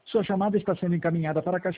Sua chamada está sendo encaminhada para a caixa